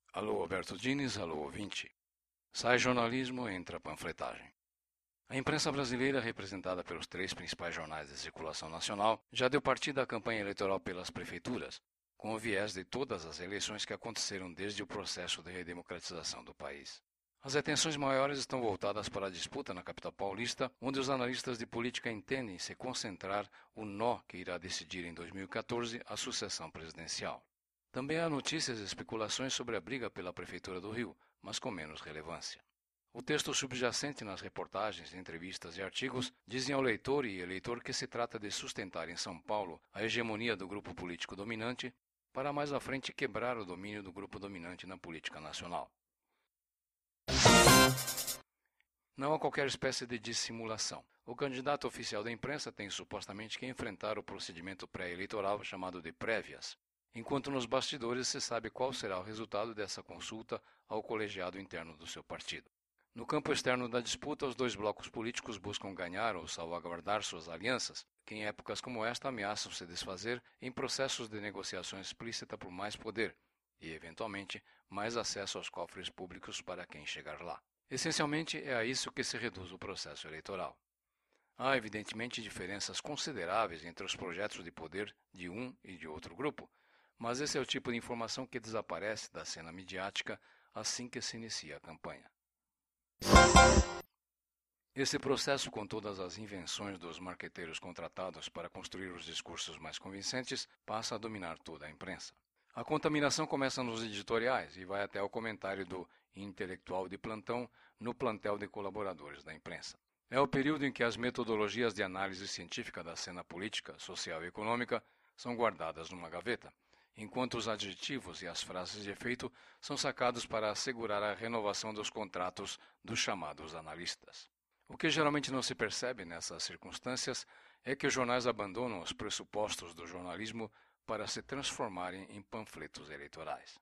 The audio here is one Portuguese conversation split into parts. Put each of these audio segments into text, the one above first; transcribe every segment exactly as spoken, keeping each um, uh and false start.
Alô, Alberto Diniz, alô, ouvinte. Sai jornalismo, entra panfletagem. A imprensa brasileira, representada pelos três principais jornais de circulação nacional, já deu partida à campanha eleitoral pelas prefeituras, com o viés de todas as eleições que aconteceram desde o processo de redemocratização do país. As atenções maiores estão voltadas para a disputa na capital paulista, onde os analistas de política entendem se concentrar o nó que irá decidir em dois mil e quatorze a sucessão presidencial. Também há notícias e especulações sobre a briga pela Prefeitura do Rio, mas com menos relevância. O texto subjacente nas reportagens, entrevistas e artigos dizem ao leitor e eleitor que se trata de sustentar em São Paulo a hegemonia do grupo político dominante, para mais à frente quebrar o domínio do grupo dominante na política nacional. Não há qualquer espécie de dissimulação. O candidato oficial da imprensa tem supostamente que enfrentar o procedimento pré-eleitoral chamado de prévias, enquanto nos bastidores se sabe qual será o resultado dessa consulta ao colegiado interno do seu partido. No campo externo da disputa, os dois blocos políticos buscam ganhar ou salvaguardar suas alianças, que em épocas como esta ameaçam se desfazer em processos de negociação explícita por mais poder e, eventualmente, mais acesso aos cofres públicos para quem chegar lá. Essencialmente, é a isso que se reduz o processo eleitoral. Há, evidentemente, diferenças consideráveis entre os projetos de poder de um e de outro grupo, mas esse é o tipo de informação que desaparece da cena midiática assim que se inicia a campanha. Esse processo, com todas as invenções dos marqueteiros contratados para construir os discursos mais convincentes, passa a dominar toda a imprensa. A contaminação começa nos editoriais e vai até ao comentário do intelectual de plantão no plantel de colaboradores da imprensa. É o período em que as metodologias de análise científica da cena política, social e econômica são guardadas numa gaveta, enquanto os adjetivos e as frases de efeito são sacados para assegurar a renovação dos contratos dos chamados analistas. O que geralmente não se percebe nessas circunstâncias é que os jornais abandonam os pressupostos do jornalismo para se transformarem em panfletos eleitorais.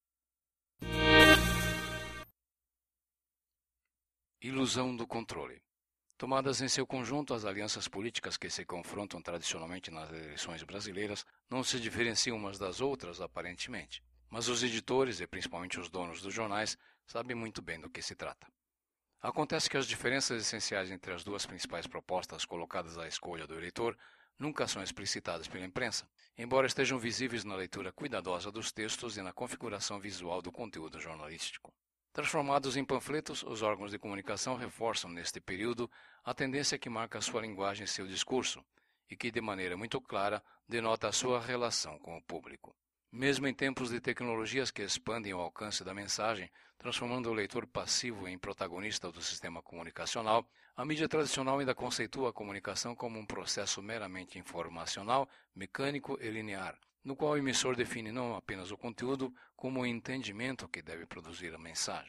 Ilusão do controle. Tomadas em seu conjunto, as alianças políticas que se confrontam tradicionalmente nas eleições brasileiras não se diferenciam umas das outras, aparentemente. Mas os editores, e principalmente os donos dos jornais, sabem muito bem do que se trata. Acontece que as diferenças essenciais entre as duas principais propostas colocadas à escolha do eleitor nunca são explicitadas pela imprensa, embora estejam visíveis na leitura cuidadosa dos textos e na configuração visual do conteúdo jornalístico. Transformados em panfletos, os órgãos de comunicação reforçam neste período a tendência que marca sua linguagem e seu discurso, e que, de maneira muito clara, denota a sua relação com o público. Mesmo em tempos de tecnologias que expandem o alcance da mensagem, transformando o leitor passivo em protagonista do sistema comunicacional, a mídia tradicional ainda conceitua a comunicação como um processo meramente informacional, mecânico e linear, no qual o emissor define não apenas o conteúdo, como o entendimento que deve produzir a mensagem.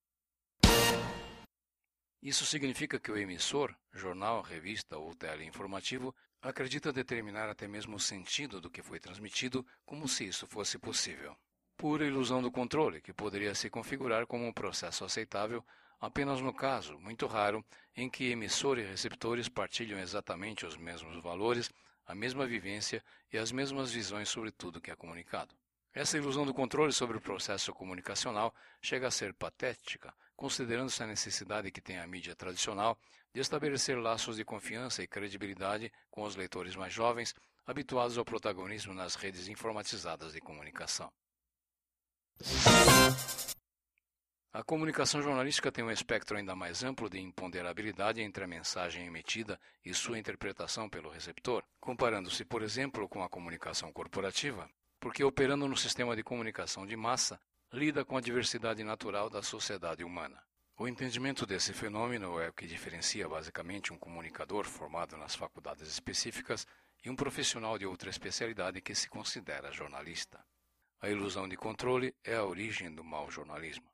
Isso significa que o emissor, jornal, revista ou teleinformativo, acredita determinar até mesmo o sentido do que foi transmitido, como se isso fosse possível. Pura ilusão do controle, que poderia se configurar como um processo aceitável apenas no caso, muito raro, em que emissor e receptores partilham exatamente os mesmos valores, a mesma vivência e as mesmas visões sobre tudo que é comunicado. Essa ilusão do controle sobre o processo comunicacional chega a ser patética, considerando-se a necessidade que tem a mídia tradicional de estabelecer laços de confiança e credibilidade com os leitores mais jovens, habituados ao protagonismo nas redes informatizadas de comunicação. A comunicação jornalística tem um espectro ainda mais amplo de imponderabilidade entre a mensagem emitida e sua interpretação pelo receptor, comparando-se, por exemplo, com a comunicação corporativa, porque, operando no sistema de comunicação de massa, lida com a diversidade natural da sociedade humana. O entendimento desse fenômeno é o que diferencia basicamente um comunicador formado nas faculdades específicas e um profissional de outra especialidade que se considera jornalista. A ilusão de controle é a origem do mau jornalismo.